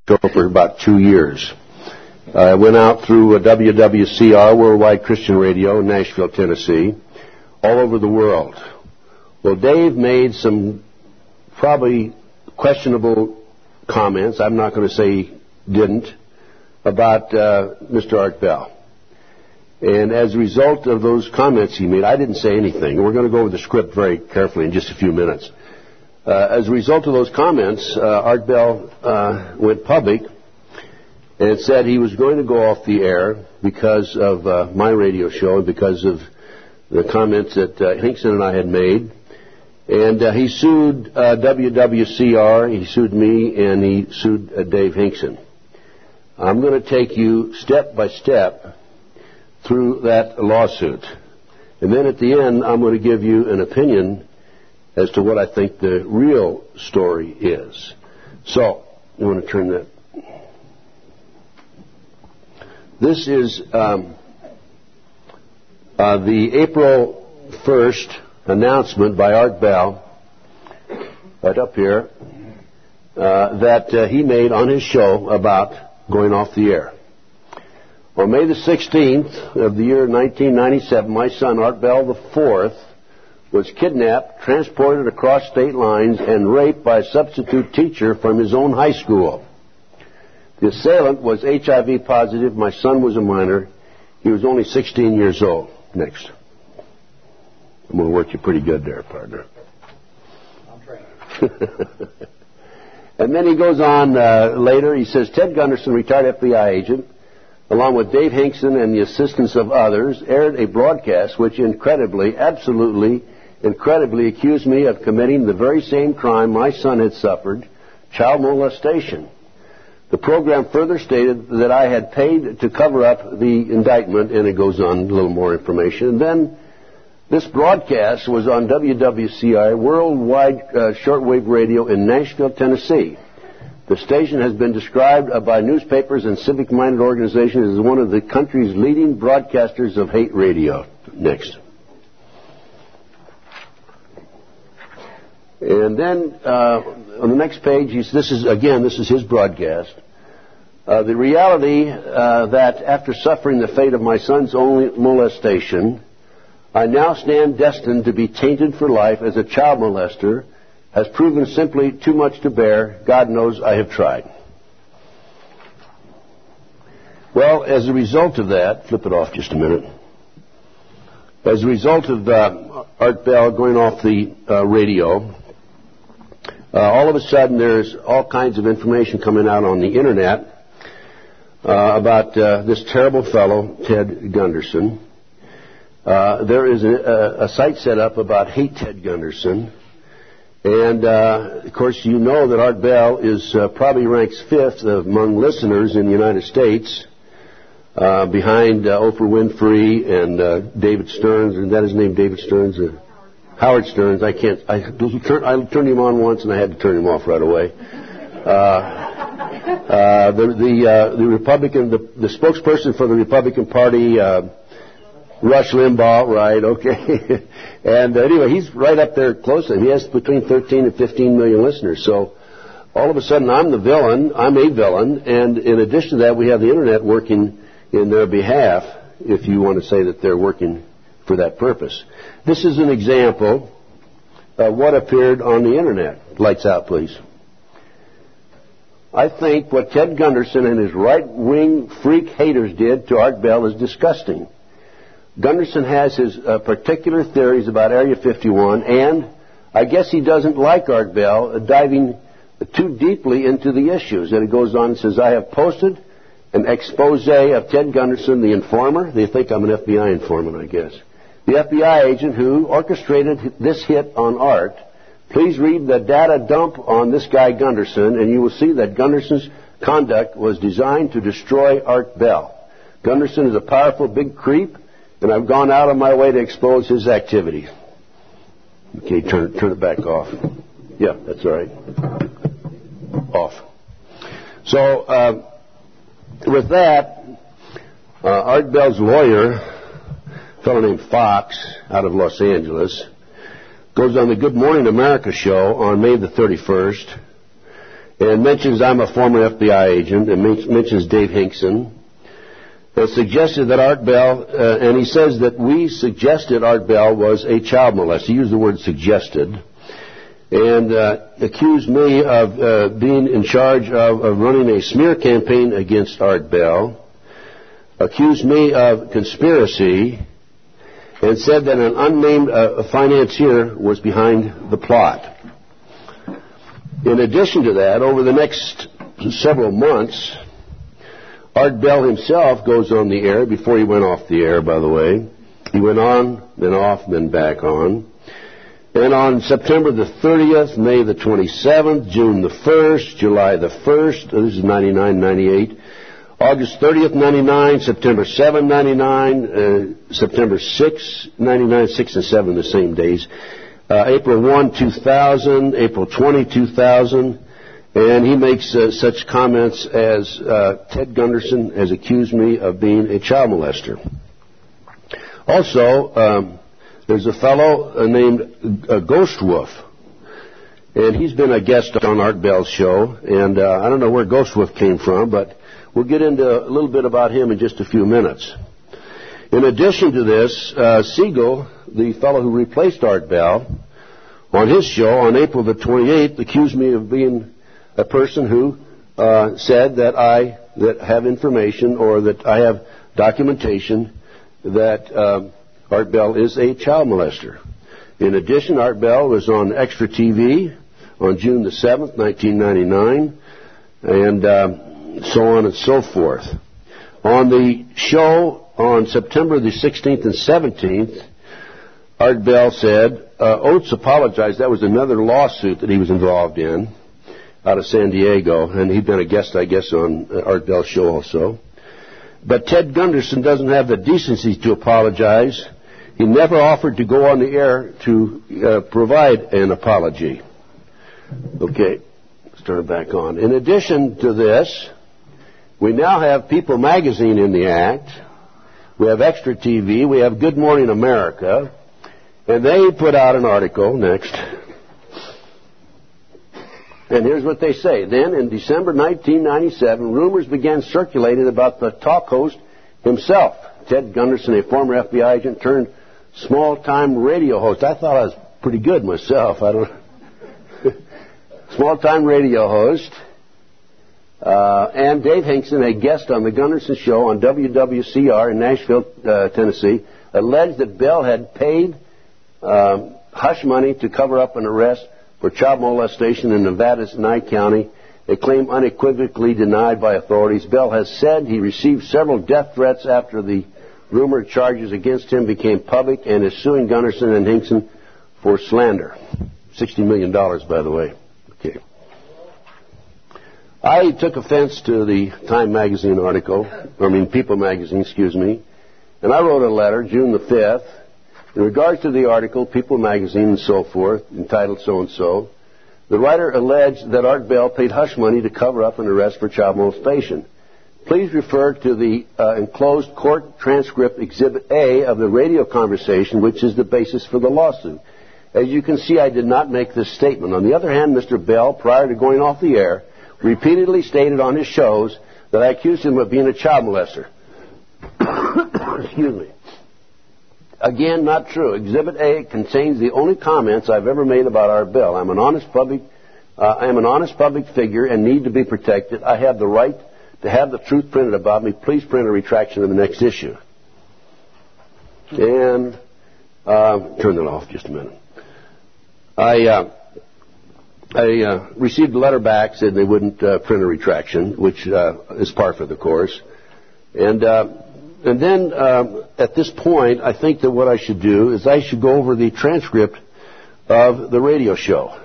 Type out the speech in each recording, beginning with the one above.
show for about 2 years. I went out through WWCR, Worldwide Christian Radio, in Nashville, Tennessee, all over the world. Well, Dave made some probably questionable comments, I'm not going to say he didn't, about Mr. Art Bell. And as a result of those comments he made, I didn't say anything. We're going to go over the script very carefully in just a few minutes. As a result of those comments, Art Bell went public and said he was going to go off the air because of my radio show and because of the comments that Hinkson and I had made. And he sued WWCR, he sued me, and he sued Dave Hinkson. I'm going to take you step by step through that lawsuit. And then at the end, I'm going to give you an opinion as to what I think the real story is. So, you want to turn that. This is the April 1st announcement by Art Bell, right up here, that he made on his show about going off the air. On May the 16th of the year 1997, my son, Art Bell IV, was kidnapped, transported across state lines, and raped by a substitute teacher from his own high school. The assailant was HIV positive. My son was a minor. He was only 16 years old. Next. I'm going to work you pretty good there, partner. I'm trained. And then he goes on later. He says, Ted Gunderson, retired FBI agent, along with Dave Hinkson and the assistance of others, aired a broadcast which absolutely incredibly accused me of committing the very same crime my son had suffered, child molestation. The program further stated that I had paid to cover up the indictment, and it goes on a little more information. And then this broadcast was on WWCI, Worldwide Shortwave Radio in Nashville, Tennessee. The station has been described by newspapers and civic-minded organizations as one of the country's leading broadcasters of hate radio. Next. And then on the next page, this is his broadcast. The reality that after suffering the fate of my son's only molestation, I now stand destined to be tainted for life as a child molester has proven simply too much to bear. God knows I have tried. Well, as a result of that, flip it off just a minute. As a result of Art Bell going off the radio, all of a sudden there's all kinds of information coming out on the Internet about this terrible fellow, Ted Gunderson. There is a site set up about Hate Ted Gunderson. And, of course, you know that Art Bell is probably ranks 5th among listeners in the United States, behind Oprah Winfrey and David Stearns. Isn't that his name, David Stearns? Howard Stearns. I turned him on once and I had to turn him off right away. The Republican, the spokesperson for the Republican Party, Rush Limbaugh, right, okay. And anyway, he's right up there close to him. He has between 13 and 15 million listeners. So all of a sudden I'm a villain, and in addition to that we have the Internet working in their behalf, if you want to say that they're working for that purpose. This is an example of what appeared on the Internet. Lights out, please. I think what Ted Gunderson and his right-wing freak haters did to Art Bell is disgusting. Gunderson has his particular theories about Area 51, and I guess he doesn't like Art Bell diving too deeply into the issues. And it goes on and says, I have posted an expose of Ted Gunderson, the informer. They think I'm an FBI informant, I guess. The FBI agent who orchestrated this hit on Art. Please read the data dump on this guy Gunderson, and you will see that Gunderson's conduct was designed to destroy Art Bell. Gunderson is a powerful big creep, and I've gone out of my way to expose his activities. Okay, turn it back off. Yeah, that's all right. Off. So, with that, Art Bell's lawyer, a fellow named Fox, out of Los Angeles, goes on the Good Morning America show on May the 31st and mentions I'm a former FBI agent, and mentions Dave Hinkson, and suggested that Art Bell, and he says that we suggested Art Bell was a child molester. He used the word suggested, and accused me of being in charge of running a smear campaign against Art Bell, accused me of conspiracy, and said that an unnamed financier was behind the plot. In addition to that, over the next several months, Art Bell himself goes on the air, before he went off the air, by the way. He went on, then off, then back on. And on September the 30th, May the 27th, June the 1st, July the 1st, this is 99, 98, August 30th, 99, September 7, 99, September 6, 99, 6 and 7 the same days, April 1, 2000, April 20, 2000, and he makes such comments as Ted Gunderson has accused me of being a child molester. Also, there's a fellow named Ghost Wolf, and he's been a guest on Art Bell's show, and I don't know where Ghost Wolf came from, but we'll get into a little bit about him in just a few minutes. In addition to this, Siegel, the fellow who replaced Art Bell, on his show on April the 28th, accused me of being a person who said that I have information or that I have documentation that Art Bell is a child molester. In addition, Art Bell was on Extra TV on June the 7th, 1999, and so on and so forth. On the show on September the 16th and 17th, Art Bell said, Oates apologized. That was another lawsuit that he was involved in out of San Diego, and he'd been a guest, I guess, on Art Bell's show also. But Ted Gunderson doesn't have the decency to apologize. He never offered to go on the air to provide an apology. Okay, let's turn it back on. In addition to this, we now have People Magazine in the act. We have Extra TV. We have Good Morning America. And they put out an article, next. And here's what they say. Then, in December 1997, rumors began circulating about the talk host himself, Ted Gunderson, a former FBI agent turned small-time radio host. I thought I was pretty good myself. Small-time radio host. And Dave Hinkson, a guest on the Gunderson Show on WWCR in Nashville, Tennessee, alleged that Bell had paid hush money to cover up an arrest for child molestation in Nevada's Nye County, a claim unequivocally denied by authorities. Bell has said he received several death threats after the rumored charges against him became public and is suing Gunderson and Hinkson for slander. $60 million, by the way. Okay. I took offense to the Time Magazine article, People Magazine, and I wrote a letter, June the 5th, in regards to the article, People Magazine and so forth, entitled so-and-so. The writer alleged that Art Bell paid hush money to cover up an arrest for child molestation. Please refer to the enclosed court transcript Exhibit A of the radio conversation, which is the basis for the lawsuit. As you can see, I did not make this statement. On the other hand, Mr. Bell, prior to going off the air, repeatedly stated on his shows that I accused him of being a child molester. Excuse me. Again, not true. Exhibit A contains the only comments I've ever made about Art Bell. I am an honest public figure and need to be protected. I have the right to have the truth printed about me. Please print a retraction in the next issue. And turn that off just a minute. I received a letter back, said they wouldn't print a retraction, which is par for the course. And then, at this point, I think that what I should do is I should go over the transcript of the radio show.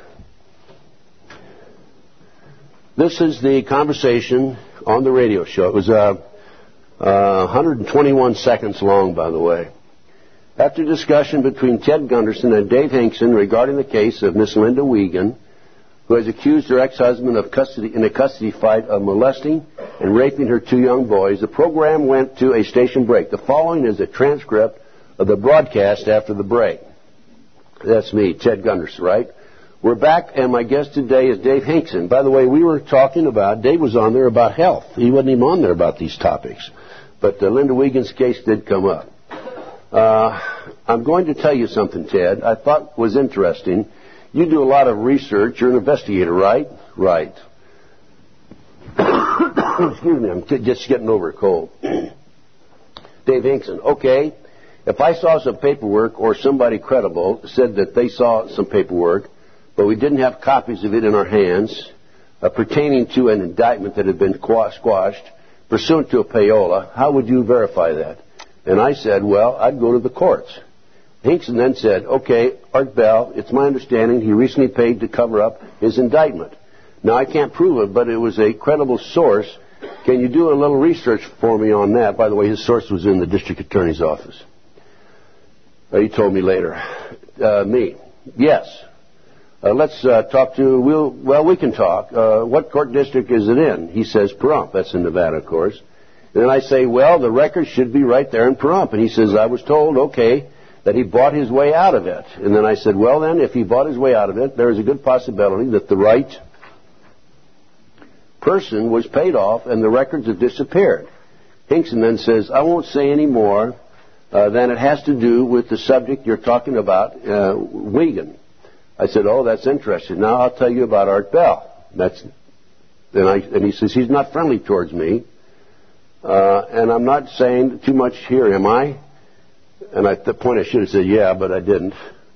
This is the conversation on the radio show. It was 121 seconds long, by the way. After discussion between Ted Gunderson and Dave Hinkson regarding the case of Miss Linda Wiegand, who has accused her ex-husband of in a custody fight of molesting and raping her two young boys, the program went to a station break. The following is a transcript of the broadcast after the break. That's me, Ted Gunderson, right? We're back, and my guest today is Dave Hinkson. By the way, we were talking about, Dave was on there about health. He wasn't even on there about these topics. But Linda Wiegand's case did come up. I'm going to tell you something, Ted, I thought was interesting. You do a lot of research. You're an investigator, right? Right. Excuse me, I'm just getting over a cold. Dave Hinkson, okay. If I saw some paperwork or somebody credible said that they saw some paperwork, but we didn't have copies of it in our hands pertaining to an indictment that had been squashed pursuant to a payola, how would you verify that? And I said, well, I'd go to the courts. Hinkson then said, okay, Art Bell, it's my understanding he recently paid to cover up his indictment. Now, I can't prove it, but it was a credible source. Can you do a little research for me on that? By the way, his source was in the district attorney's office. He told me later. Me. Yes. Let's talk to, we can talk. What court district is it in? He says Pahrump. That's in Nevada, of course. And then I say, well, the record should be right there in Pahrump. And he says, I was told, okay, that he bought his way out of it. And then I said, well, then, if he bought his way out of it, there is a good possibility that the right person was paid off and the records have disappeared. Hinkson then says, I won't say any more than it has to do with the subject you're talking about, Wiegand. I said, oh, that's interesting. Now I'll tell you about Art Bell. And he says, he's not friendly towards me. And I'm not saying too much here, am I? And at the point I should have said, yeah, but I didn't.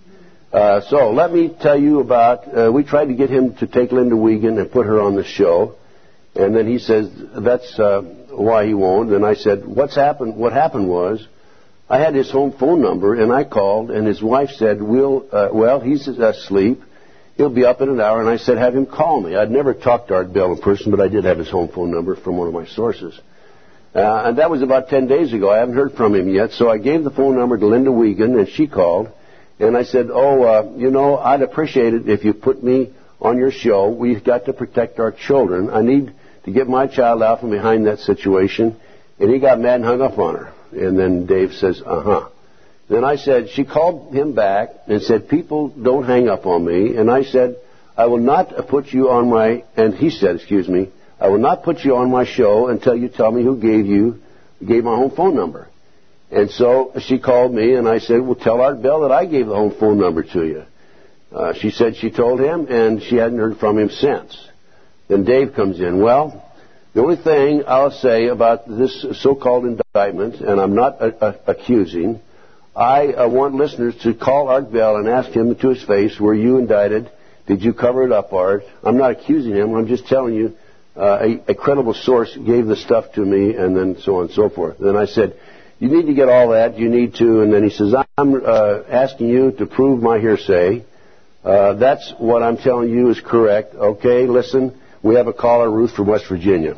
So let me tell you about, we tried to get him to take Linda Wiegand and put her on the show. And then he says, that's why he won't. And I said, what happened was, I had his home phone number, and I called, and his wife said, well, he's asleep. He'll be up in an hour. And I said, have him call me. I'd never talked to Art Bell in person, but I did have his home phone number from one of my sources. And that was about 10 days ago. I haven't heard from him yet. So I gave the phone number to Linda Wiegand, and she called. And I said, I'd appreciate it if you put me on your show. We've got to protect our children. I need to get my child out from behind that situation. And he got mad and hung up on her. And then Dave says, uh-huh. Then I said, she called him back and said, people don't hang up on me. And I said, I will not put you on my, and he said, I will not put you on my show until you tell me who gave my home phone number. And so she called me and I said, well, tell Art Bell that I gave the home phone number to you. She said she told him and she hadn't heard from him since. Then Dave comes in. Well, the only thing I'll say about this so-called indictment, and I'm not accusing, I want listeners to call Art Bell and ask him to his face, were you indicted? Did you cover it up, Art? I'm not accusing him. I'm just telling you a credible source gave the stuff to me, and then so on and so forth. And then I said, you need to get all that. You need to. And then he says, I'm asking you to prove my hearsay. That's what I'm telling you is correct. Okay, listen. We have a caller, Ruth from West Virginia.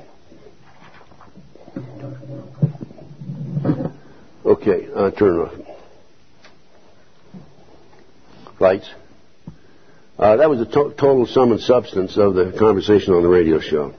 Okay, turn it off. Lights. That was the total sum and substance of the conversation on the radio show.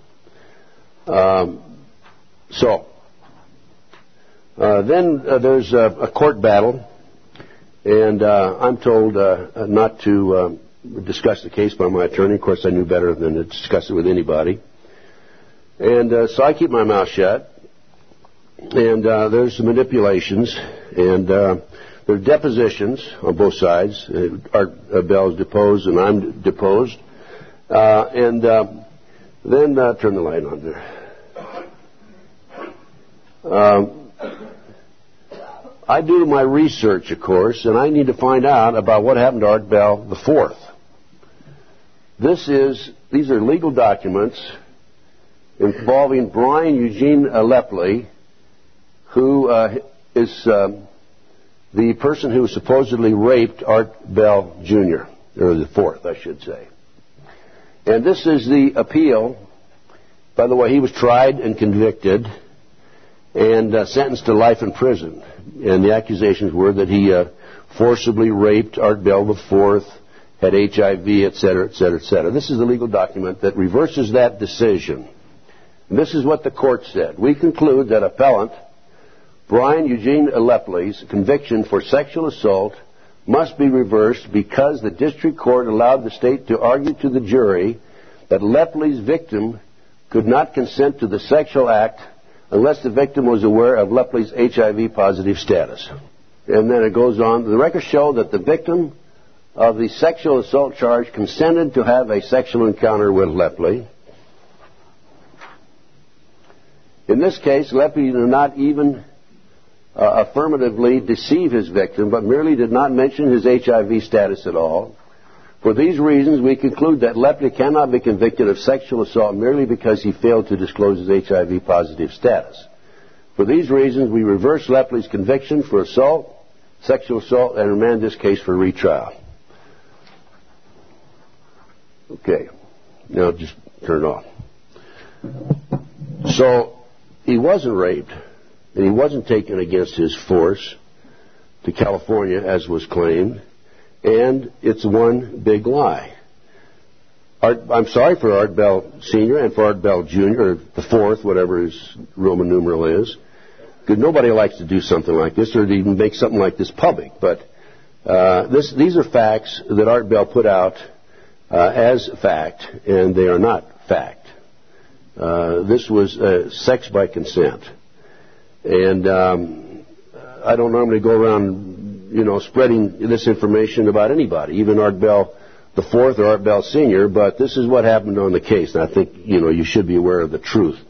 Then there's a court battle, and I'm told not to discuss the case by my attorney. Of course, I knew better than to discuss it with anybody. And so I keep my mouth shut. And there's some manipulations, and there are depositions on both sides. Art Bell is deposed, and I'm deposed. Then turn the light on there. I do my research, of course, and I need to find out about what happened to Art Bell IV. These are legal documents involving Brian Eugene Leppley, who is the person who supposedly raped Art Bell Jr., or the fourth, I should say. And this is the appeal. By the way, he was tried and convicted and sentenced to life in prison. And the accusations were that he forcibly raped Art Bell IV, had HIV, et cetera, et cetera, et cetera. This is the legal document that reverses that decision. And this is what the court said. We conclude that appellant Brian Eugene Leppley's conviction for sexual assault must be reversed because the district court allowed the state to argue to the jury that Lepley's victim could not consent to the sexual act unless the victim was aware of Lepley's HIV-positive status. And then it goes on. The records show that the victim of the sexual assault charge consented to have a sexual encounter with Lepley. In this case, Lepley did not even affirmatively deceive his victim, but merely did not mention his HIV status at all. For these reasons, we conclude that Lepley cannot be convicted of sexual assault merely because he failed to disclose his HIV-positive status. For these reasons, we reverse Lepley's conviction for assault, sexual assault, and remand this case for retrial. Okay. Now just turn it off. So, he wasn't raped, and he wasn't taken against his force to California, as was claimed. And it's one big lie. I'm sorry for Art Bell Sr. and for Art Bell Jr., or the fourth, whatever his Roman numeral is, because nobody likes to do something like this or to even make something like this public. But these are facts that Art Bell put out as fact, and they are not fact. This was sex by consent. And I don't normally go around spreading this information about anybody, even Art Bell the Fourth or Art Bell Sr., but this is what happened on the case, and I think, you should be aware of the truth.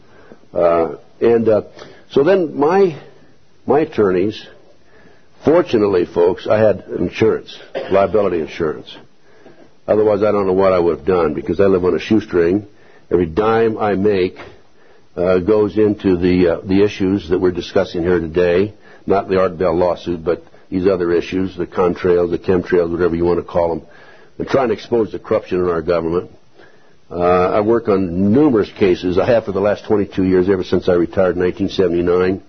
So then my attorneys, fortunately, folks, I had insurance, liability insurance. Otherwise, I don't know what I would have done, because I live on a shoestring. Every dime I make goes into the issues that we're discussing here today, not the Art Bell lawsuit, but these other issues, the contrails, the chemtrails, whatever you want to call them, and trying to expose the corruption in our government. I work on numerous cases. I have for the last 22 years, ever since I retired in 1979,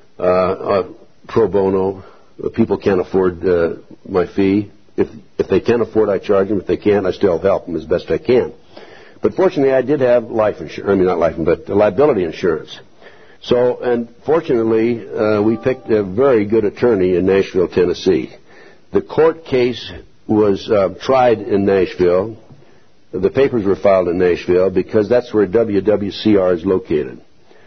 pro bono. People can't afford my fee. If they can afford, I charge them. If they can't, I still help them as best I can. But fortunately, I did have liability insurance. So, and fortunately, we picked a very good attorney in Nashville, Tennessee. The court case was tried in Nashville. The papers were filed in Nashville because that's where WWCR is located.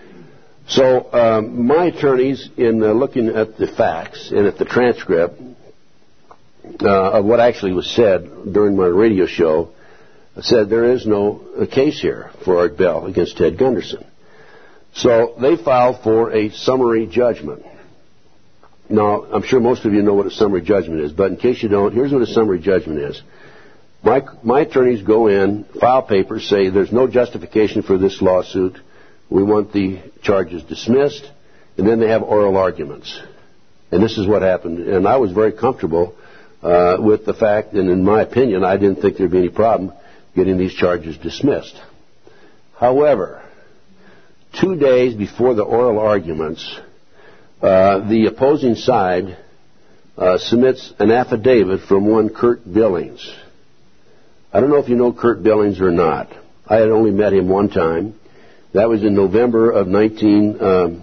So, my attorneys, in looking at the facts and at the transcript of what actually was said during my radio show, said there is no case here for Art Bell against Ted Gunderson. So they filed for a summary judgment. Now, I'm sure most of you know what a summary judgment is, but in case you don't, here's what a summary judgment is. My attorneys go in, file papers, say there's no justification for this lawsuit. We want the charges dismissed, and then they have oral arguments. And this is what happened. And I was very comfortable with the fact, and in my opinion, I didn't think there'd be any problem getting these charges dismissed. However, 2 days before the oral arguments, the opposing side submits an affidavit from one Kurt Billings. I don't know if you know Kurt Billings or not. I had only met him one time. That was in November of November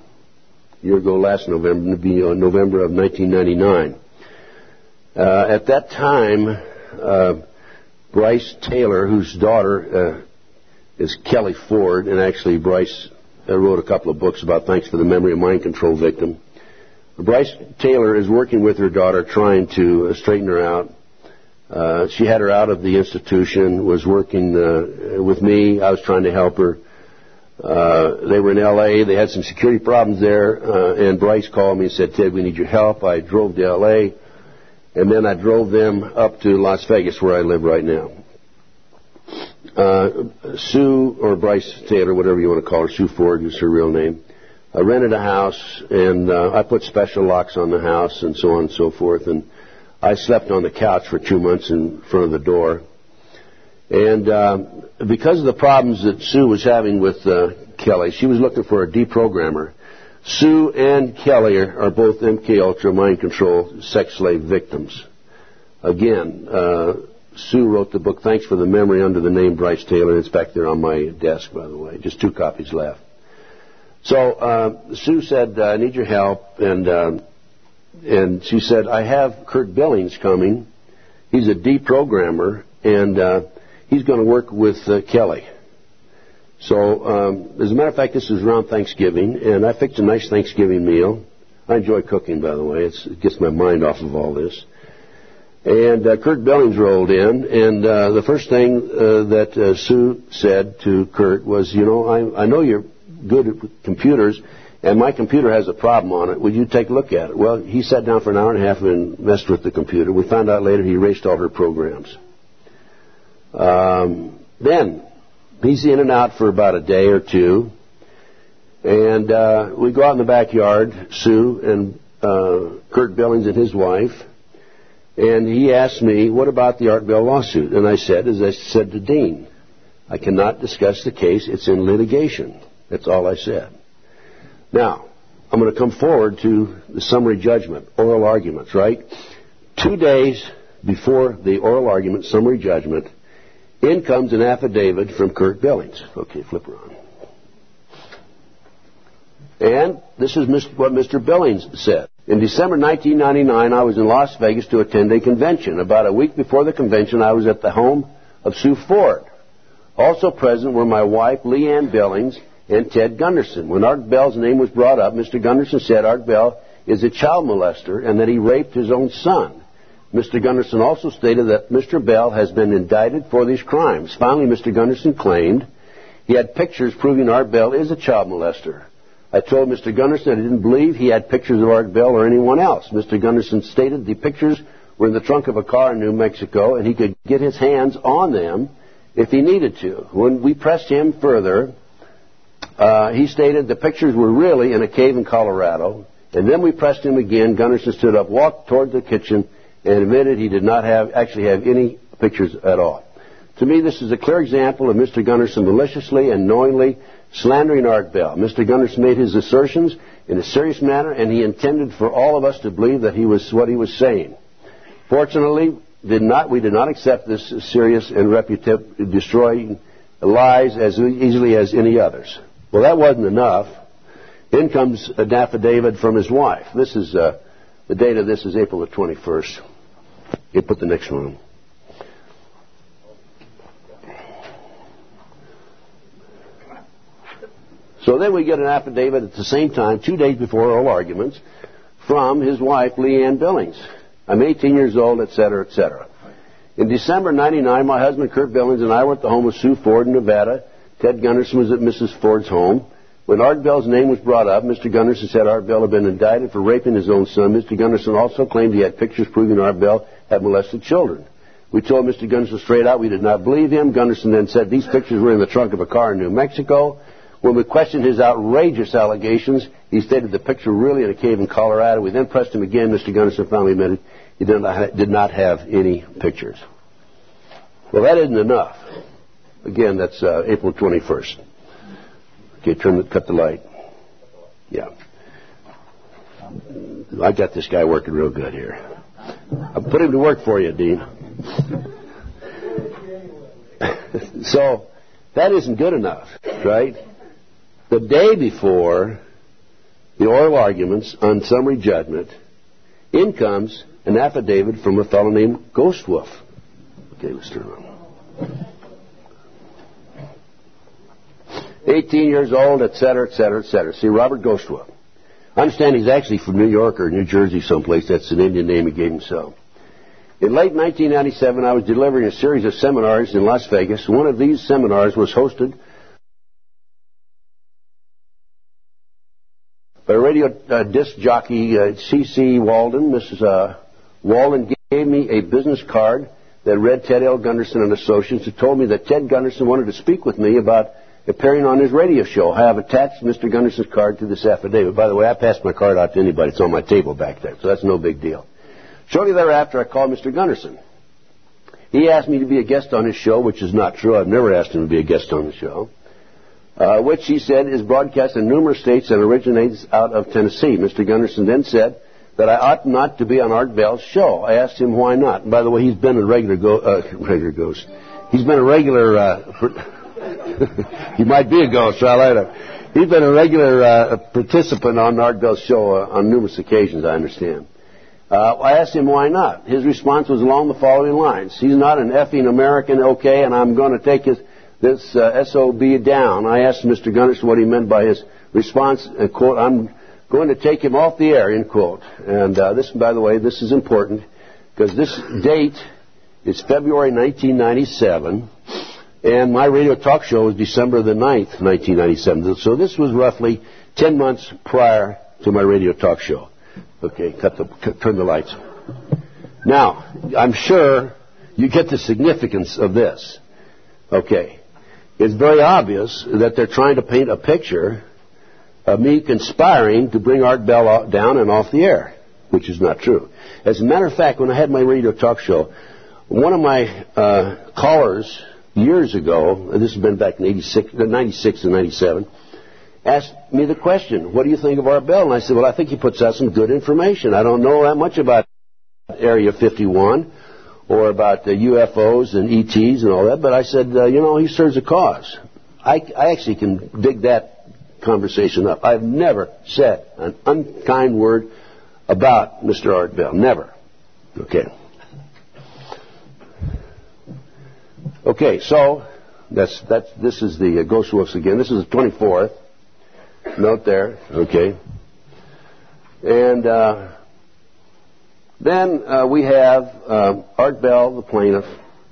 of 1999. At that time, Bryce Taylor, whose daughter is Kelly Ford, and actually Bryce wrote a couple of books about Thanks for the Memory of Mind Control Victim. Bryce Taylor is working with her daughter, trying to straighten her out. She had her out of the institution, was working with me. I was trying to help her. They were in L.A. They had some security problems there, and Bryce called me and said, "Ted, we need your help." I drove to L.A., and then I drove them up to Las Vegas, where I live right now. Sue, or Bryce Taylor, whatever you want to call her, Sue Ford is her real name, I rented a house, and I put special locks on the house and so on and so forth, and I slept on the couch for 2 months in front of the door. And because of the problems that Sue was having with Kelly, she was looking for a deprogrammer. Sue and Kelly are both MK Ultra mind control sex slave victims. Again, Sue wrote the book Thanks for the Memory under the name Bryce Taylor. It's back there on my desk, by the way. Just 2 copies left. So Sue said, "I need your help," and she said, "I have Kurt Billings coming He's a deprogrammer, and he's going to work with Kelly. So, as a matter of fact, this is around Thanksgiving, and I fixed a nice Thanksgiving meal. I enjoy cooking, by the way. It gets my mind off of all this. And Kurt Billings rolled in, and the first thing that Sue said to Kurt was, you know, I know you're good at computers, and my computer has a problem on it. Would you take a look at it? Well, he sat down for an hour and a half and messed with the computer. We found out later he erased all her programs. Then he's in and out for about a day or two, and we go out in the backyard, Sue and Kurt Billings and his wife, and he asked me, what about the Art Bell lawsuit? And I said, as I said to Dean, I cannot discuss the case. It's in litigation. That's all I said. Now, I'm going to come forward to the summary judgment, oral arguments, right? 2 days before the oral argument, summary judgment, in comes an affidavit from Kurt Billings. Okay, flip her on. And this is what Mr. Billings said. In December 1999, I was in Las Vegas to attend a convention. About a week before the convention, I was at the home of Sue Ford. Also present were my wife, Leanne Billings, and Ted Gunderson. When Art Bell's name was brought up, Mr. Gunderson said Art Bell is a child molester and that he raped his own son. Mr. Gunderson also stated that Mr. Bell has been indicted for these crimes. Finally, Mr. Gunderson claimed he had pictures proving Art Bell is a child molester. I told Mr. Gunderson that I didn't believe he had pictures of Art Bell or anyone else. Mr. Gunderson stated the pictures were in the trunk of a car in New Mexico and he could get his hands on them if he needed to. When we pressed him further, he stated the pictures were really in a cave in Colorado. And then we pressed him again. Gunderson stood up, walked toward the kitchen, and admitted he did not actually have any pictures at all. To me, this is a clear example of Mr. Gunderson maliciously and knowingly slandering Art Bell. Mr. Gunderson made his assertions in a serious manner, and he intended for all of us to believe that he was what he was saying. Fortunately, we did not accept this serious and destroying lies as easily as any others. Well, that wasn't enough. In comes an affidavit from his wife. This is the date of this is April the 21st. You put the next one on. So then we get an affidavit at the same time, 2 days before oral arguments, from his wife, Leanne Billings. I'm 18 years old, etc., etc. In December 99, my husband, Kurt Billings, and I were at the home of Sue Ford in Nevada. Ted Gunderson was at Mrs. Ford's home. When Art Bell's name was brought up, Mr. Gunderson said Art Bell had been indicted for raping his own son. Mr. Gunderson also claimed he had pictures proving Art Bell had molested children. We told Mr. Gunderson straight out we did not believe him. Gunderson then said these pictures were in the trunk of a car in New Mexico. When we questioned his outrageous allegations, he stated the picture were really in a cave in Colorado. We then pressed him again. Mr. Gunderson finally admitted he did not have any pictures. Well, that isn't enough. Again, that's April 21st. Okay, cut the light. Yeah. I got this guy working real good here. I'll put him to work for you, Dean. So, that isn't good enough, right? The day before the oral arguments on summary judgment, in comes an affidavit from a fellow named Ghost Wolf. Okay, let's turn it on. 18 years old, etc., etc., etc. See, Robert Ghost Wolf. I understand he's actually from New York or New Jersey someplace. That's an Indian name he gave himself. In late 1997, I was delivering a series of seminars in Las Vegas. One of these seminars was hosted by radio disc jockey C.C. Walden. Mrs. Walden gave me a business card that read Ted L. Gunderson and Associates. It told me that Ted Gunderson wanted to speak with me about appearing on his radio show. I have attached Mr. Gunderson's card to this affidavit. By the way, I passed my card out to anybody. It's on my table back there, so that's no big deal. Shortly thereafter, I called Mr. Gunderson. He asked me to be a guest on his show, which is not true. I've never asked him to be a guest on the show, which he said is broadcast in numerous states and originates out of Tennessee. Mr. Gunderson then said that I ought not to be on Art Bell's show. I asked him why not. And by the way, he's been a regular ghost. He's been a regular... He might be a ghost, so I like him. He's been a regular participant on Art Bell's show on numerous occasions, I understand. I asked him why not. His response was along the following lines. He's not an effing American, okay, and I'm going to take this SOB down. I asked Mr. Gunderson what he meant by his response, quote, I'm going to take him off the air, end quote. And this, by the way, this is important because this date is February 1997, and my radio talk show was December the 9th, 1997. So this was roughly 10 months prior to my radio talk show. Okay, turn the lights. Now, I'm sure you get the significance of this. Okay. It's very obvious that they're trying to paint a picture of me conspiring to bring Art Bell down and off the air, which is not true. As a matter of fact, when I had my radio talk show, one of my callers years ago, and this has been back in 96 and 97, asked me the question, what do you think of Art Bell? And I said, well, I think he puts out some good information. I don't know that much about Area 51 or about the UFOs and ETs and all that, but I said, he serves a cause. I actually can dig that conversation up. I've never said an unkind word about Mr. Art Bell. Never. Okay. Okay, so this is the Ghost Wolves again. This is the 24th. Note there. Okay. And then we have Art Bell, the plaintiff,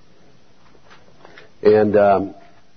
and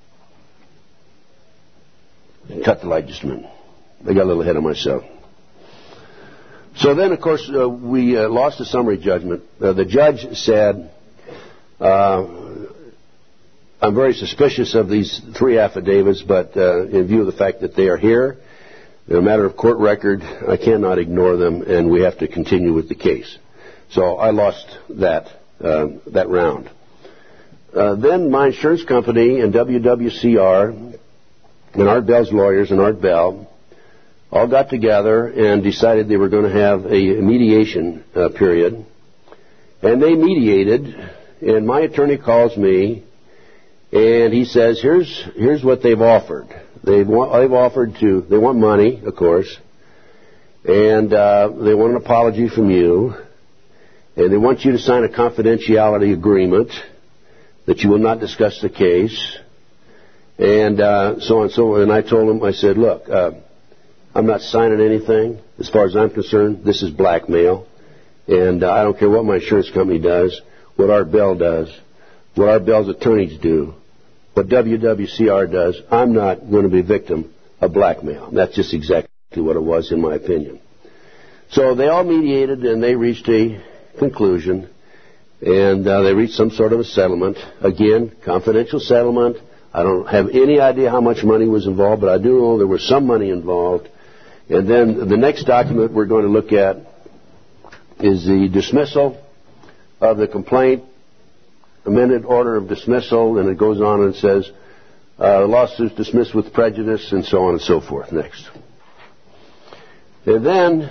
cut the light just a minute. I got a little ahead of myself. So then, of course, we lost the summary judgment. The judge said, I'm very suspicious of these three affidavits, but in view of the fact that they are here, they're a matter of court record, I cannot ignore them, and we have to continue with the case. So I lost that round. Then my insurance company and WWCR and Art Bell's lawyers and Art Bell all got together and decided they were going to have a mediation period. And they mediated, and my attorney calls me, and he says, here's what they've offered. They want money, of course, and they want an apology from you, and they want you to sign a confidentiality agreement that you will not discuss the case, and so on and so on. And I told him, I said, look, I'm not signing anything. As far as I'm concerned, this is blackmail, and I don't care what my insurance company does, what Art Bell does, what Art Bell's attorneys do, what WWCR does. I'm not going to be a victim of blackmail. That's just exactly what it was, in my opinion. So they all mediated, and they reached a conclusion, and they reached some sort of a settlement. Again, confidential settlement. I don't have any idea how much money was involved, but I do know there was some money involved. And then the next document we're going to look at is the dismissal of the complaint, amended order of dismissal, and it goes on and says, lawsuits dismissed with prejudice, and so on and so forth. Next. And then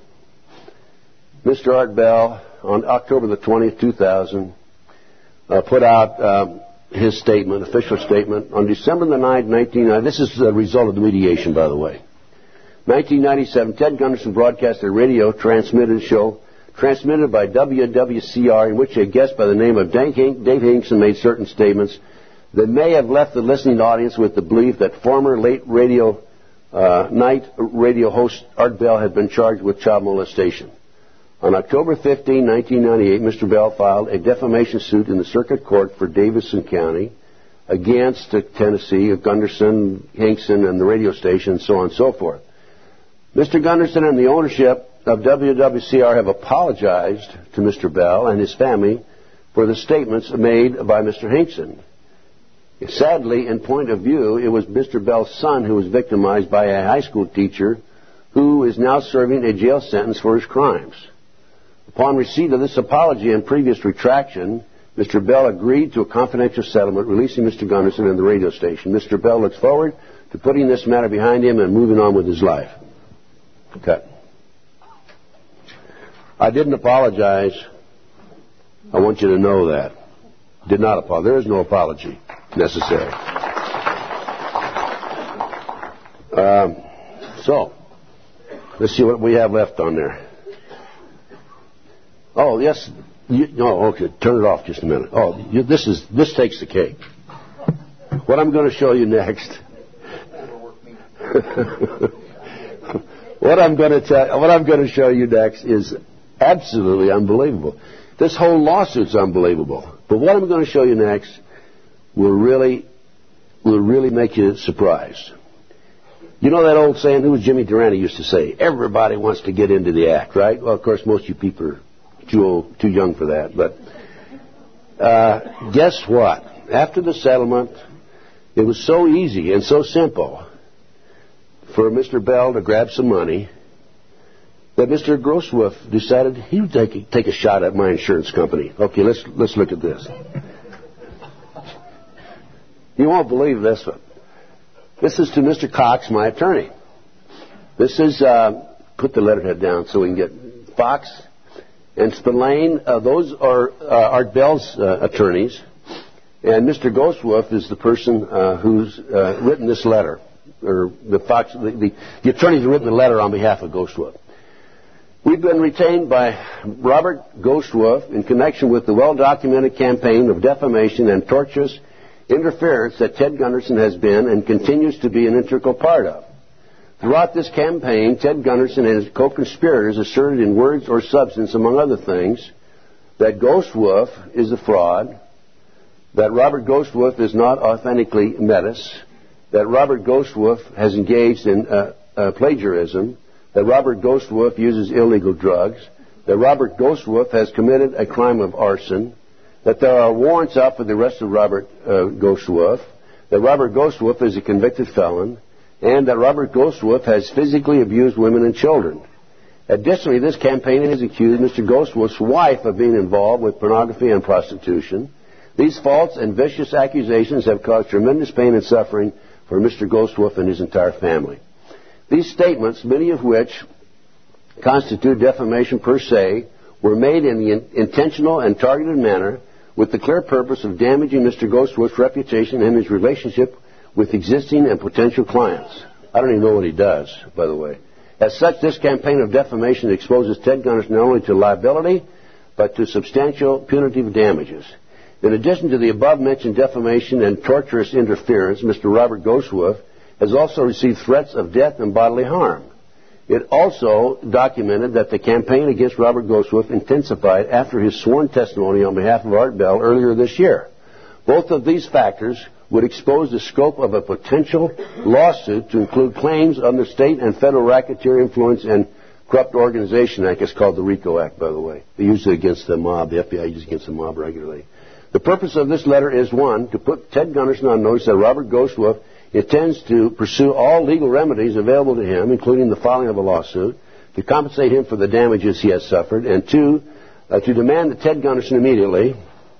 Mr. Art Bell, on October the 20th, 2000, put out his statement, official statement, on December the 9th, 1990. This is the result of the mediation, by the way. 1997, Ted Gunderson broadcast a radio transmitted by WWCR, in which a guest by the name of Dave Hinkson made certain statements that may have left the listening audience with the belief that former late night radio host Art Bell had been charged with child molestation. On October 15, 1998, Mr. Bell filed a defamation suit in the Circuit Court for Davidson County against Tennessee, Gunderson, Hinkson, and the radio station, and so on and so forth. Mr. Gunderson and the ownership of WWCR have apologized to Mr. Bell and his family for the statements made by Mr. Hinkson. Sadly, in point of view, it was Mr. Bell's son who was victimized by a high school teacher who is now serving a jail sentence for his crimes. Upon receipt of this apology and previous retraction, Mr. Bell agreed to a confidential settlement releasing Mr. Gunderson and the radio station. Mr. Bell looks forward to putting this matter behind him and moving on with his life. Cut. I didn't apologize. I want you to know that. Did not apologize. There is no apology necessary. So, let's see what we have left on there. Oh, yes. Okay. Turn it off just a minute. This takes the cake. What I'm going to show you next. What I'm going to show you next is absolutely unbelievable. This whole lawsuit's unbelievable. But what I'm going to show you next will really make you surprised. You know that old saying, who was Jimmy Durante used to say, everybody wants to get into the act, right? Well, of course, most of you people are too young for that. But guess what? After the settlement, it was so easy and so simple for Mr. Bell to grab some money that Mr. Grosswolf decided he would take a shot at my insurance company. Okay, let's look at this. You won't believe this one. This is to Mr. Cox, my attorney. This is, put the letterhead down so we can get Fox and Spillane. Those are Art Bell's attorneys. And Mr. Grosswolf is the person who's written this letter. Or the attorneys have written the letter on behalf of Grosswolf. We've been retained by Robert Grosswolf in connection with the well-documented campaign of defamation and tortious interference that Ted Gunderson has been and continues to be an integral part of. Throughout this campaign, Ted Gunderson and his co-conspirators asserted in words or substance, among other things, that Grosswolf is a fraud, that Robert Grosswolf is not authentically Metis, that Robert Grosswolf has engaged in plagiarism, that Robert Grosswolf uses illegal drugs, that Robert Grosswolf has committed a crime of arson, that there are warrants out for the arrest of Robert Grosswolf, that Robert Grosswolf is a convicted felon, and that Robert Grosswolf has physically abused women and children. Additionally, this campaign has accused Mr. Grosswolf's wife of being involved with pornography and prostitution. These false and vicious accusations have caused tremendous pain and suffering for Mr. Grosswolf and his entire family. These statements, many of which constitute defamation per se, were made in the intentional and targeted manner with the clear purpose of damaging Mr. Grosswolf's reputation and his relationship with existing and potential clients. I don't even know what he does, by the way. As such, this campaign of defamation exposes Ted Gunderson not only to liability, but to substantial punitive damages. In addition to the above-mentioned defamation and torturous interference, Mr. Robert Grosswolf has also received threats of death and bodily harm. It also documented that the campaign against Robert Grosswolf intensified after his sworn testimony on behalf of Art Bell earlier this year. Both of these factors would expose the scope of a potential lawsuit to include claims under state and federal racketeer influence and corrupt organization act. It's called the RICO Act, by the way. They use it against the mob. The FBI uses it against the mob regularly. The purpose of this letter is, one, to put Ted Gunderson on notice that Robert Grosswolf intends to pursue all legal remedies available to him, including the filing of a lawsuit, to compensate him for the damages he has suffered, and two, to demand that Ted Gunderson immediately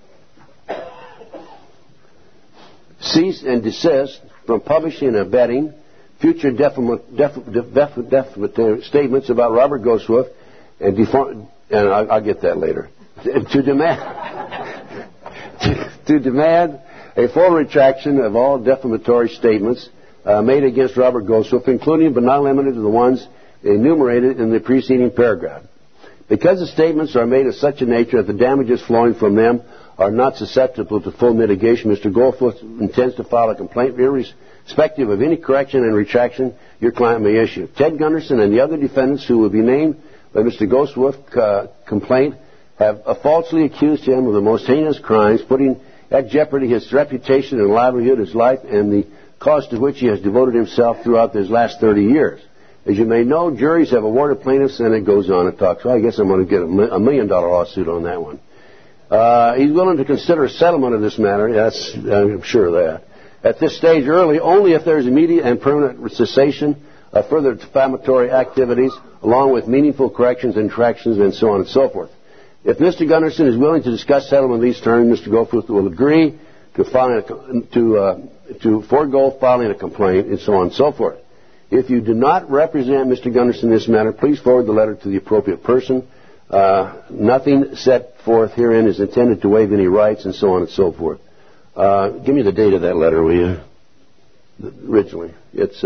cease and desist from publishing and abetting future defamatory statements about Robert Grosswolf, and I'll get that later. To demand a full retraction of all defamatory statements made against Robert Grosswolf, including but not limited to the ones enumerated in the preceding paragraph. Because the statements are made of such a nature that the damages flowing from them are not susceptible to full mitigation, Mr. Grosswolf intends to file a complaint irrespective of any correction and retraction your client may issue. Ted Gunderson and the other defendants who will be named by Mr. Grosswolf's complaint have falsely accused him of the most heinous crimes, putting at jeopardy his reputation and livelihood, his life, and the cause to which he has devoted himself throughout his last 30 years. As you may know, juries have awarded plaintiffs, and it goes on and talks. So I guess I'm going to get $1 million lawsuit on that one. He's willing to consider a settlement of this matter. Yes, I'm sure of that. At this stage early, only if there is immediate and permanent cessation of further defamatory activities, along with meaningful corrections and retractions, and so on and so forth. If Mr. Gunderson is willing to discuss settlement of these terms, Mr. Grosswolf will agree to forego filing a complaint, and so on and so forth. If you do not represent Mr. Gunderson in this matter, please forward the letter to the appropriate person. Nothing set forth herein is intended to waive any rights, and so on and so forth. Give me the date of that letter, will you? Originally. It's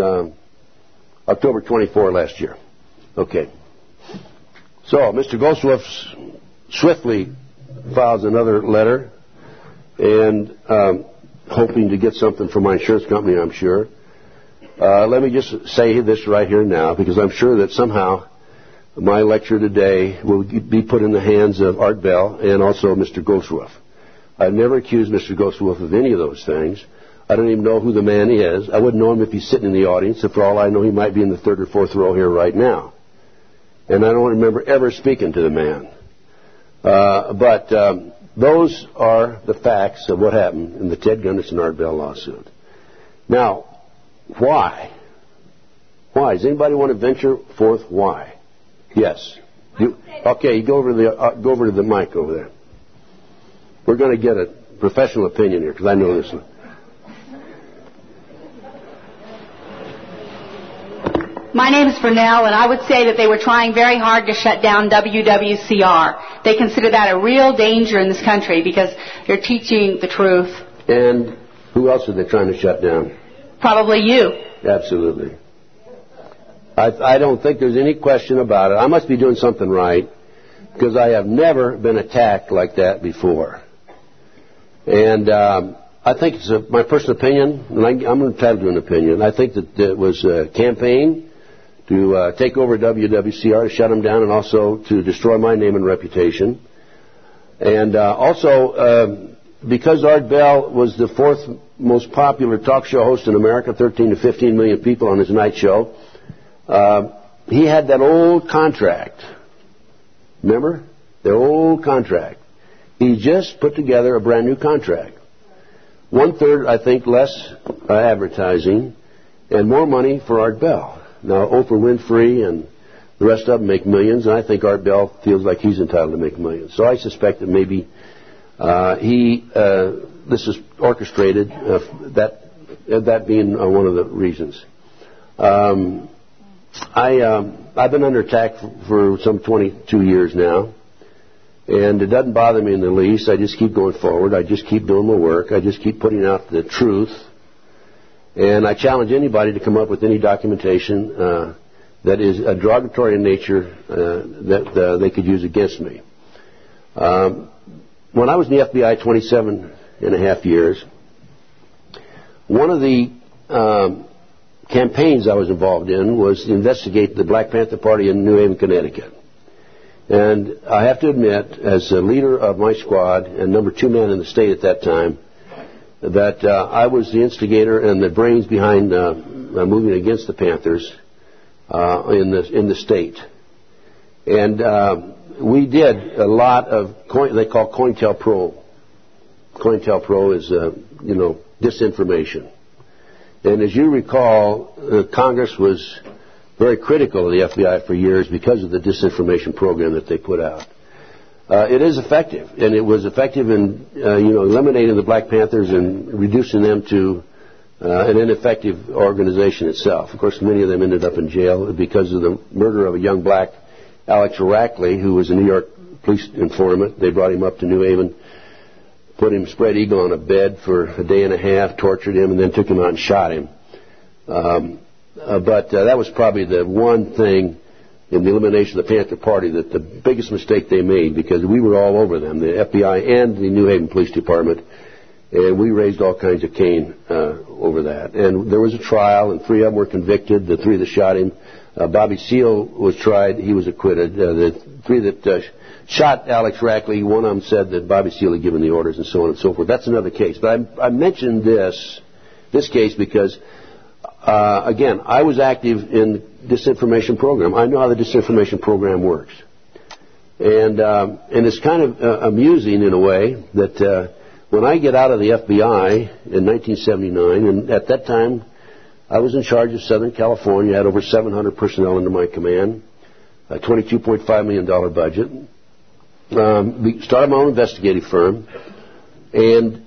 October 24 last year. Okay. So, Mr. Grosswolf's swiftly files another letter, and hoping to get something from my insurance company, I'm sure. Let me just say this right here now, because I'm sure that somehow my lecture today will be put in the hands of Art Bell and also Mr. Ghostwolf. I've never accused Mr. Ghostwolf of any of those things. I don't even know who the man is. I wouldn't know him if he's sitting in the audience. And for all I know, he might be in the third or fourth row here right now. And I don't remember ever speaking to the man. But those are the facts of what happened in the Ted Gunderson Art Bell lawsuit. Now, why? Why? Does anybody want to venture forth why? Yes. Okay, you go over to the mic over there. We're going to get a professional opinion here, because I know this one. My name is Vernell, and I would say that they were trying very hard to shut down WWCR. They consider that a real danger in this country because they're teaching the truth. And who else are they trying to shut down? Probably you. Absolutely. I don't think there's any question about it. I must be doing something right, because I have never been attacked like that before. And I think it's my personal opinion, and I'm entitled to an opinion. I think that it was a campaign to take over WWCR, to shut them down, and also to destroy my name and reputation. And also, because Art Bell was the fourth most popular talk show host in America, 13 to 15 million people on his night show, he had that old contract. Remember? The old contract. He just put together a brand new contract. 1/3, I think, less advertising and more money for Art Bell. Now, Oprah Winfrey and the rest of them make millions, and I think Art Bell feels like he's entitled to make millions. So I suspect that maybe this is orchestrated, that being one of the reasons. I've been under attack for some 22 years now, and it doesn't bother me in the least. I just keep going forward. I just keep doing my work. I just keep putting out the truth. And I challenge anybody to come up with any documentation that is derogatory in nature that they could use against me. When I was in the FBI 27 and a half years, one of the campaigns I was involved in was to investigate the Black Panther Party in New Haven, Connecticut. And I have to admit, as a leader of my squad and number 2 man in the state at that time, that I was the instigator and the brains behind moving against the Panthers in the state. And we did a lot of they call COINTELPRO. COINTELPRO is disinformation. And as you recall, Congress was very critical of the FBI for years because of the disinformation program that they put out. It is effective, and it was effective in eliminating the Black Panthers and reducing them to an ineffective organization itself. Of course, many of them ended up in jail because of the murder of a young black, Alex Rackley, who was a New York police informant. They brought him up to New Haven, put him spread eagle on a bed for a day and a half, tortured him, and then took him out and shot him. But that was probably the one thing in the elimination of the Panther Party, that the biggest mistake they made, because we were all over them, the FBI and the New Haven Police Department, and we raised all kinds of cane over that. And there was a trial, and 3 of them were convicted. The 3 that shot him, Bobby Seale was tried. He was acquitted. The 3 that shot Alex Rackley, one of them said that Bobby Seale had given the orders, and so on and so forth. That's another case. But I mentioned this case because again, I was active in the disinformation program. I know how the disinformation program works. And it's kind of amusing in a way that when I get out of the FBI in 1979, and at that time I was in charge of Southern California, had over 700 personnel under my command, a $22.5 million budget. We started my own investigative firm, and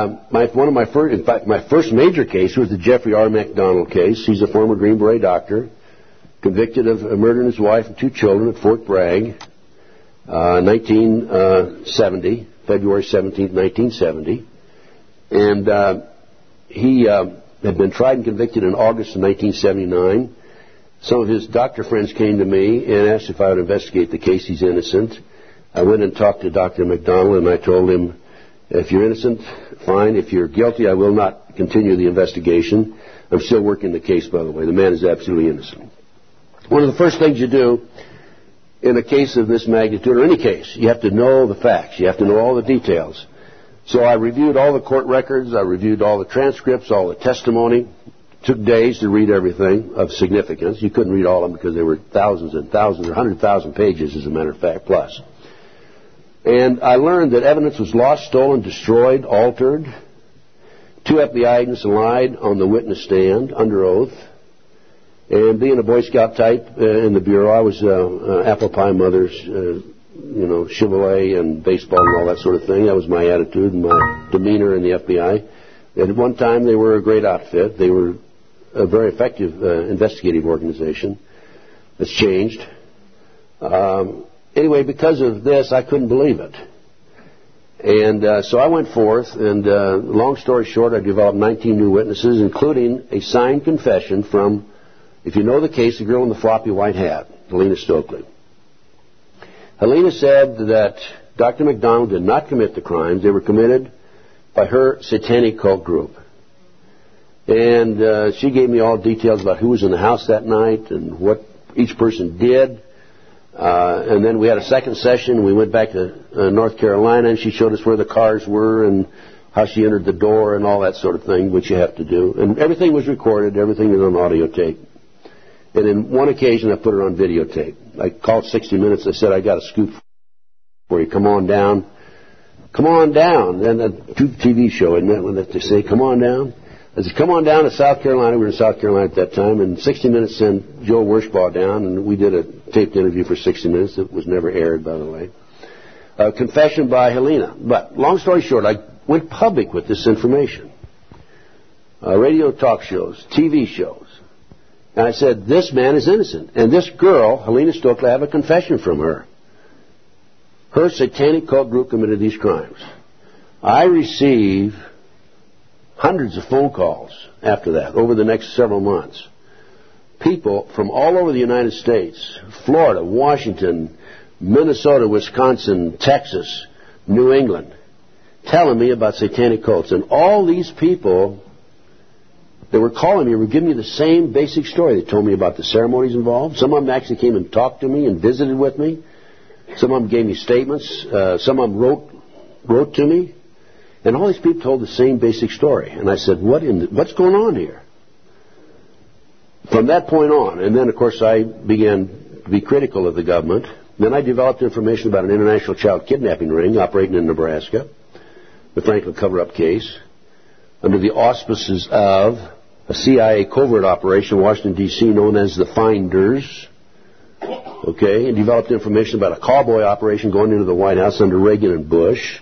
my first major case was the Jeffrey R. McDonald case. He's a former Green Beret doctor, convicted of murdering his wife and 2 children at Fort Bragg, 1970, February 17th, 1970. And he had been tried and convicted in August of 1979. Some of his doctor friends came to me and asked if I would investigate the case. He's innocent. I went and talked to Dr. McDonald, and I told him, if you're innocent, fine. If you're guilty, I will not continue the investigation. I'm still working the case, by the way. The man is absolutely innocent. One of the first things you do in a case of this magnitude, or any case, you have to know the facts. You have to know all the details. So I reviewed all the court records. I reviewed all the transcripts, all the testimony. It took days to read everything of significance. You couldn't read all of them because there were thousands and thousands, or 100,000 pages, as a matter of fact, plus. And I learned that evidence was lost, stolen, destroyed, altered. 2 FBI agents lied on the witness stand under oath. And being a Boy Scout type in the Bureau, I was apple pie mother's, Chevrolet and baseball and all that sort of thing. That was my attitude and my demeanor in the FBI. And at one time, they were a great outfit. They were a very effective investigative organization. It's changed. Anyway, because of this, I couldn't believe it. And so I went forth, and long story short, I developed 19 new witnesses, including a signed confession from, if you know the case, the girl in the floppy white hat, Helena Stokely. Helena said that Dr. McDonald did not commit the crimes. They were committed by her satanic cult group. And she gave me all details about who was in the house that night and what each person did. And then we had a second session. We went back to North Carolina, and she showed us where the cars were and how she entered the door and all that sort of thing, which you have to do. And everything was recorded. Everything was on audio tape. And in one occasion, I put her on videotape. I called 60 Minutes. I said, I got a scoop for you. Come on down. Come on down. And a TV show, isn't it, when they say, come on down? I said, come on down to South Carolina. We were in South Carolina at that time. And 60 Minutes sent Joe Werschbaugh down, and we did a taped interview for 60 Minutes. It was never aired, by the way. Confession by Helena. But long story short, I went public with this information. Radio talk shows, TV shows. And I said, this man is innocent. And this girl, Helena Stokely, I have a confession from her. Her satanic cult group committed these crimes. I receive hundreds of phone calls after that, over the next several months. People from all over the United States, Florida, Washington, Minnesota, Wisconsin, Texas, New England, telling me about satanic cults. And all these people that were calling me were giving me the same basic story. They told me about the ceremonies involved. Some of them actually came and talked to me and visited with me. Some of them gave me statements. Some of them wrote to me. And all these people told the same basic story. And I said, what's going on here? From that point on, and then, of course, I began to be critical of the government. Then I developed information about an international child kidnapping ring operating in Nebraska, the Franklin cover-up case, under the auspices of a CIA covert operation in Washington, D.C., known as the Finders. Okay, and developed information about a cowboy operation going into the White House under Reagan and Bush.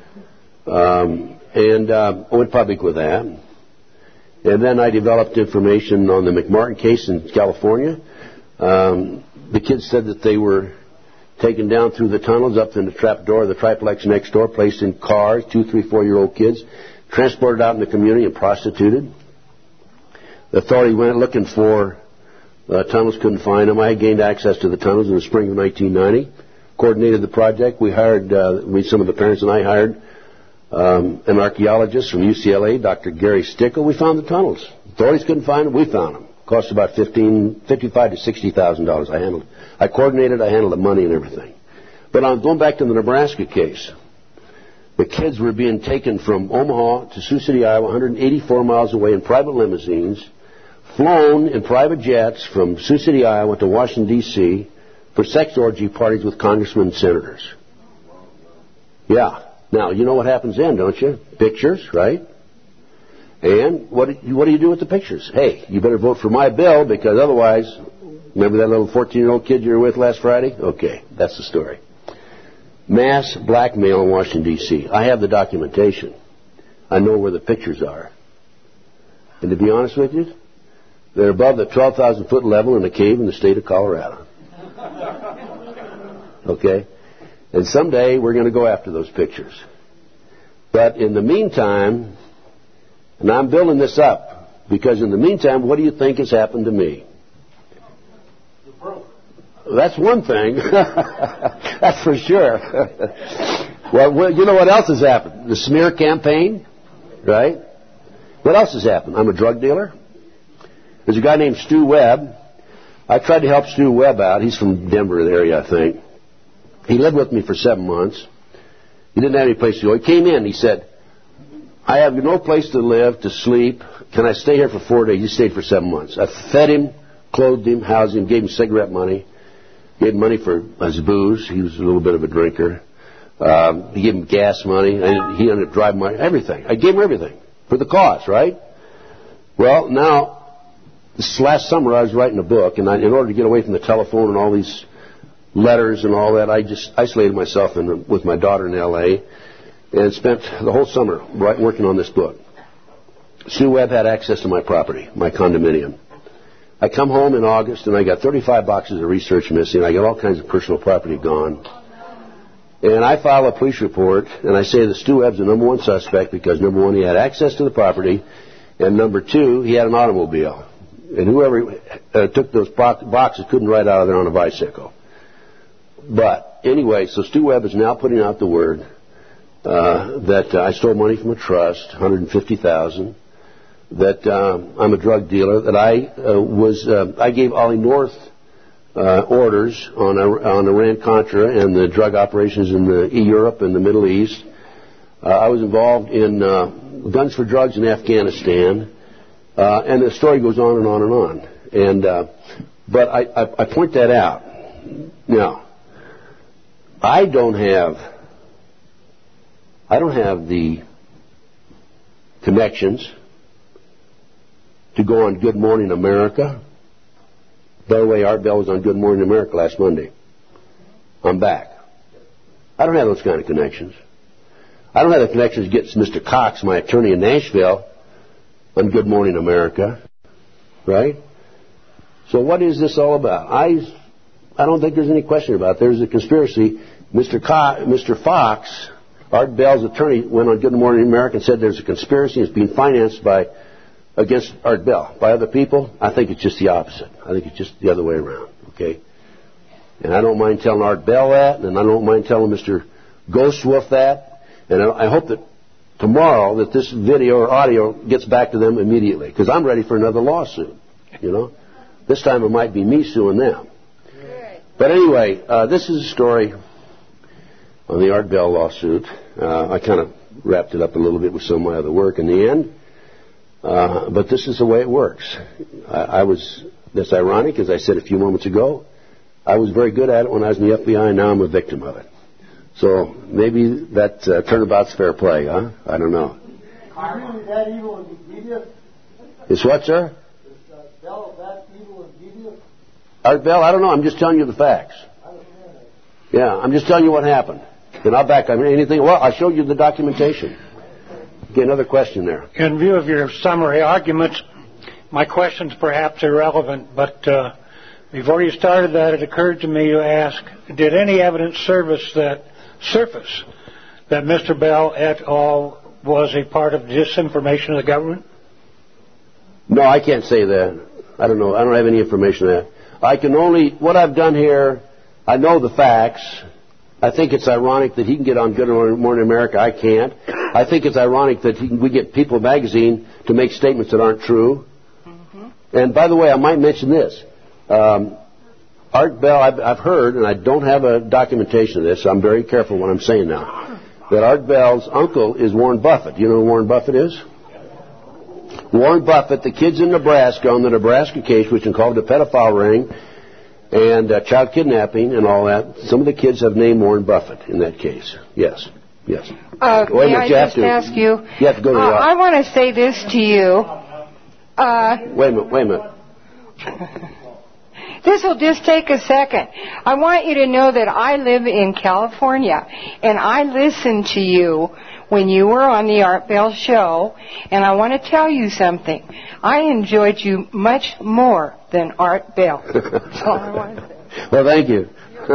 And I went public with that. And then I developed information on the McMartin case in California. The kids said that they were taken down through the tunnels up in the trap door of the triplex next door, placed in cars, 2, 3, 4-year-old kids, transported out in the community and prostituted. The authority went looking for tunnels, couldn't find them. I gained access to the tunnels in the spring of 1990, coordinated the project. We hired, some of the parents and I hired an archaeologist from UCLA, Dr. Gary Stickle. We found the tunnels. Authorities couldn't find them. We found them. Cost about $55,000 to $60,000. I coordinated. I handled the money and everything. But I'm going back to the Nebraska case. The kids were being taken from Omaha to Sioux City, Iowa, 184 miles away in private limousines, flown in private jets from Sioux City, Iowa to Washington, D.C. for sex orgy parties with congressmen and senators. Yeah. Now, you know what happens then, don't you? Pictures, right? And what do you do with the pictures? Hey, you better vote for my bill because otherwise, remember that little 14-year-old kid you were with last Friday? Okay, that's the story. Mass blackmail in Washington, D.C. I have the documentation. I know where the pictures are. And to be honest with you, they're above the 12,000-foot level in a cave in the state of Colorado. Okay? And someday we're going to go after those pictures. But in the meantime, and I'm building this up, because in the meantime, what do you think has happened to me? That's one thing. That's for sure. Well, you know what else has happened? The smear campaign, right? What else has happened? I'm a drug dealer. There's a guy named Stu Webb. I tried to help Stu Webb out. He's from Denver area, I think. He lived with me for 7 months. He didn't have any place to go. He came in. He said, I have no place to live, to sleep. Can I stay here for 4 days? He stayed for 7 months. I fed him, clothed him, housed him, gave him cigarette money, gave him money for his booze. He was a little bit of a drinker. He gave him gas money. And he ended up driving my everything. I gave him everything for the cause, right? Well, now, this last summer I was writing a book, and in order to get away from the telephone and all these letters and all that, I just isolated myself with my daughter in L.A. and spent the whole summer working on this book. Stu Webb had access to my property, my condominium. I come home in August, and I got 35 boxes of research missing. I got all kinds of personal property gone. And I file a police report, and I say that Stu Webb's the number one suspect because, number one, he had access to the property, and number two, he had an automobile. And whoever took those boxes couldn't ride out of there on a bicycle. But anyway, so Stu Webb is now putting out the word that I stole money from a trust, $150,000. That I'm a drug dealer. That I gave Ollie North orders on Iran-Contra and the drug operations in Europe and the Middle East. I was involved in guns for drugs in Afghanistan. And the story goes on and on and on. And but I point that out. Now, I don't have the connections to go on Good Morning America. By the way, Art Bell was on Good Morning America last Monday. I'm back. I don't have those kind of connections. I don't have the connections to get Mr. Cox, my attorney in Nashville, on Good Morning America, right? So what is this all about? I don't think there's any question about it. There's a conspiracy. Mr. Fox, Art Bell's attorney, went on Good Morning America and said there's a conspiracy. It's being financed against Art Bell by other people. I think it's just the opposite. I think it's just the other way around, okay? And I don't mind telling Art Bell that, and I don't mind telling Mr. Ghostwolf that, and I hope that tomorrow that this video or audio gets back to them immediately, because I'm ready for another lawsuit, you know. This time it might be me suing them. Good. But anyway, this is a story on the Art Bell lawsuit. I kind of wrapped it up a little bit with some of my other work in the end. But this is the way it works. That's ironic, as I said a few moments ago. I was very good at it when I was in the FBI, and now I'm a victim of it. So maybe that turnabout's fair play, huh? I don't know. Is that evil and devious? It's what, sir? Is Bell that evil and devious? Art Bell, I don't know. I'm just telling you the facts. I understand that. Yeah, I'm just telling you what happened. And I'll back up anything. Well, I showed you the documentation. Okay, another question there. In view of your summary arguments, my question's perhaps irrelevant, but before you started that, it occurred to me to ask, did any evidence surface that Mr. Bell et al. Was a part of disinformation of the government? No, I can't say that. I don't know. I don't have any information on that. I can only, what I've done here, I know the facts. I think it's ironic that he can get on Good Morning America. I can't. I think it's ironic that we get People magazine to make statements that aren't true. Mm-hmm. And by the way, I might mention this. Art Bell, I've heard, and I don't have a documentation of this, so I'm very careful what I'm saying now, that Art Bell's uncle is Warren Buffett. Do you know who Warren Buffett is? Warren Buffett, the kids in Nebraska on the Nebraska case, which is called the pedophile ring, and child kidnapping and all that. Some of the kids have named Warren Buffett in that case. Yes. Yes. May I just ask you? You have to go to the I want to say this to you. Wait a minute. This will just take a second. I want you to know that I live in California, and I listened to you when you were on the Art Bell show, and I want to tell you something. I enjoyed you much more than Art Bell. That's all I want to say. Well, thank you.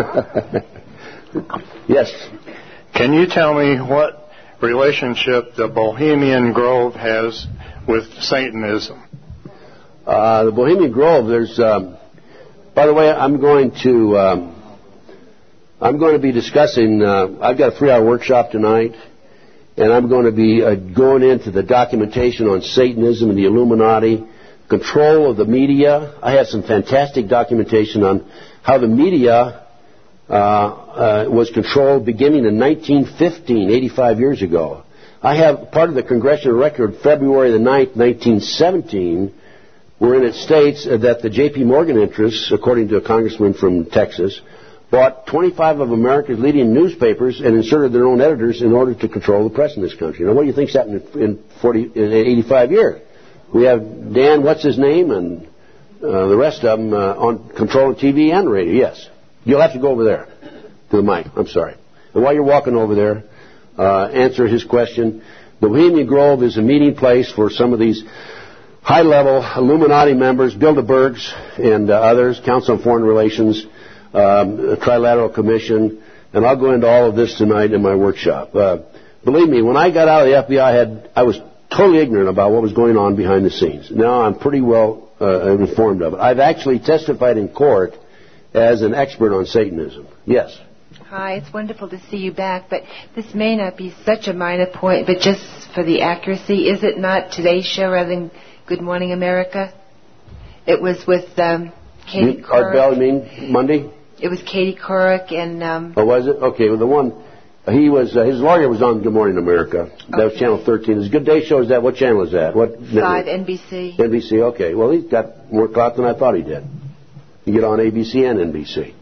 Yes. Can you tell me what relationship the Bohemian Grove has with Satanism? The Bohemian Grove, there's By the way, I'm going to be discussing. I've got a 3-hour workshop tonight, and I'm going to be going into the documentation on Satanism and the Illuminati, control of the media. I have some fantastic documentation on how the media was controlled beginning in 1915, 85 years ago. I have part of the congressional record, February the 9th, 1917, wherein it states that the J.P. Morgan interests, according to a congressman from Texas, bought 25 of America's leading newspapers and inserted their own editors in order to control the press in this country. Now, what do you think's happened in 85 years? We have Dan, what's his name, and the rest of them on controlling TV and radio. Yes. You'll have to go over there to the mic. I'm sorry. And while you're walking over there, answer his question. The Bohemian Grove is a meeting place for some of these high-level Illuminati members, Bilderbergs and others, Council on Foreign Relations, Trilateral Commission, and I'll go into all of this tonight in my workshop. Believe me, when I got out of the FBI, I was totally ignorant about what was going on behind the scenes. Now I'm pretty well informed of it. I've actually testified in court as an expert on Satanism. Yes? Hi, it's wonderful to see you back, but this may not be such a minor point, but just for the accuracy, is it not Today's Show rather than Good Morning America? It was with Katie Couric. Art Bell, you mean Monday? It was Katie Couric and... Oh, was it? Okay, well, the one... He was his lawyer was on Good Morning America. That was Channel 13. His Good Day Show is that? What channel is that? What network? 5 NBC. NBC. Okay. Well, he's got more clout than I thought he did. You get on ABC and NBC.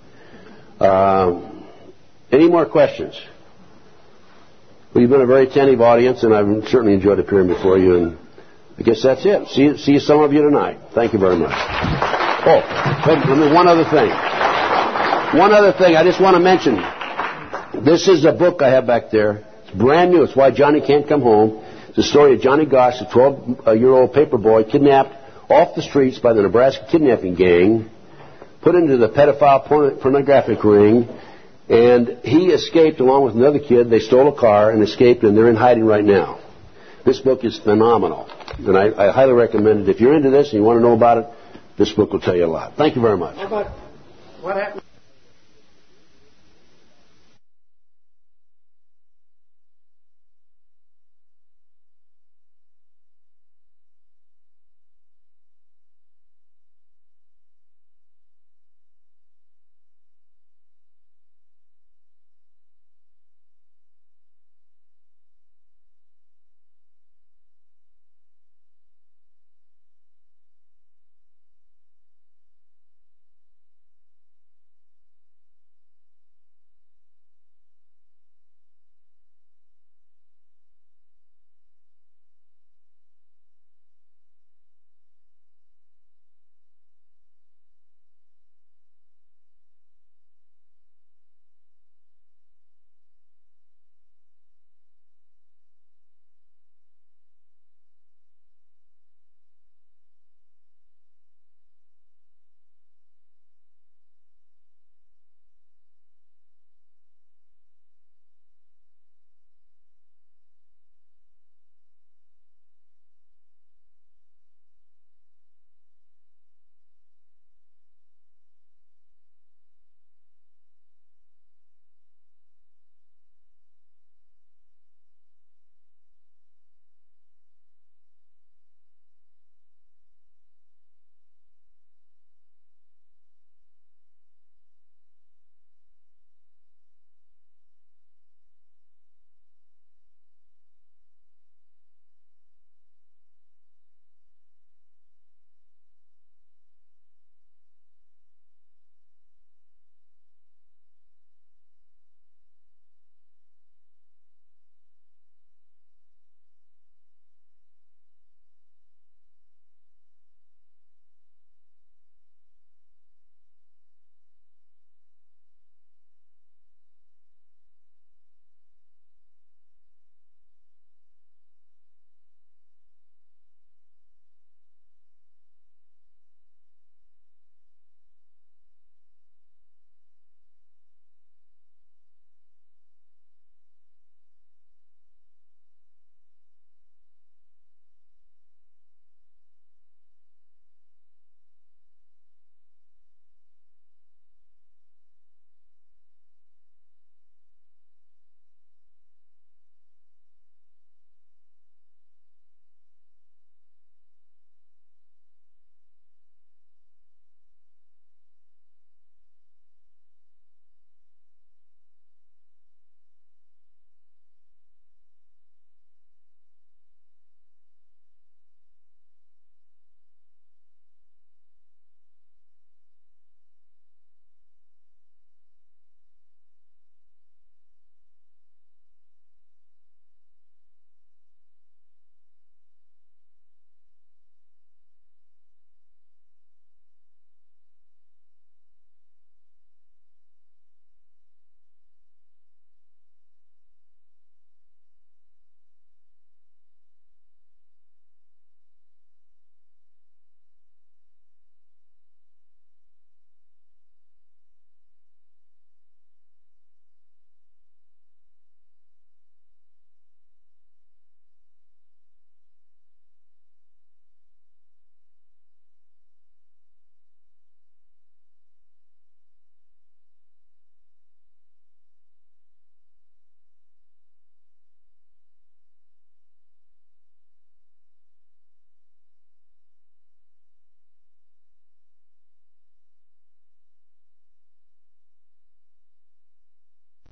Any more questions? Well, you've been a very attentive audience, and I've certainly enjoyed appearing before you. And I guess that's it. See some of you tonight. Thank you very much. Oh, one other thing. One other thing I just want to mention. This is a book I have back there. It's brand new. It's Why Johnny Can't Come Home. It's the story of Johnny Goss, a 12-year-old paper boy kidnapped off the streets by the Nebraska kidnapping gang, put into the pedophile pornographic ring, and he escaped along with another kid. They stole a car and escaped, and they're in hiding right now. This book is phenomenal, and I highly recommend it. If you're into this and you want to know about it, this book will tell you a lot. Thank you very much. What happened?